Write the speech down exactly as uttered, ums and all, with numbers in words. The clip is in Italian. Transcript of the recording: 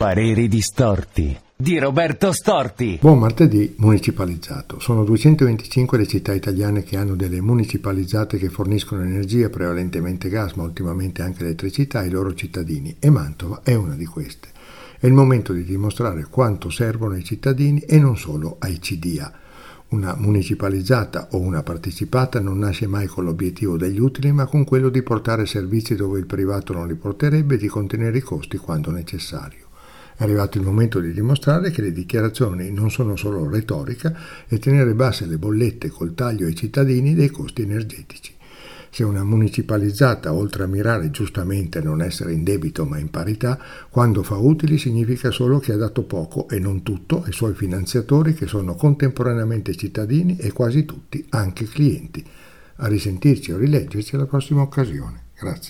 Pareri distorti di Roberto Storti. Buon martedì municipalizzato. Sono duecentoventicinque le città italiane che hanno delle municipalizzate che forniscono energia, prevalentemente gas, ma ultimamente anche elettricità ai loro cittadini, e Mantova è una di queste. È il momento di dimostrare quanto servono ai cittadini e non solo ai C D A. Una municipalizzata o una partecipata non nasce mai con l'obiettivo degli utili, ma con quello di portare servizi dove il privato non li porterebbe e di contenere i costi quando necessario. È arrivato il momento di dimostrare che le dichiarazioni non sono solo retorica e tenere basse le bollette col taglio ai cittadini dei costi energetici. Se una municipalizzata, oltre a mirare giustamente a non essere in debito ma in parità, quando fa utili significa solo che ha dato poco e non tutto ai suoi finanziatori, che sono contemporaneamente cittadini e quasi tutti anche clienti. A risentirci o rileggerci alla prossima occasione. Grazie.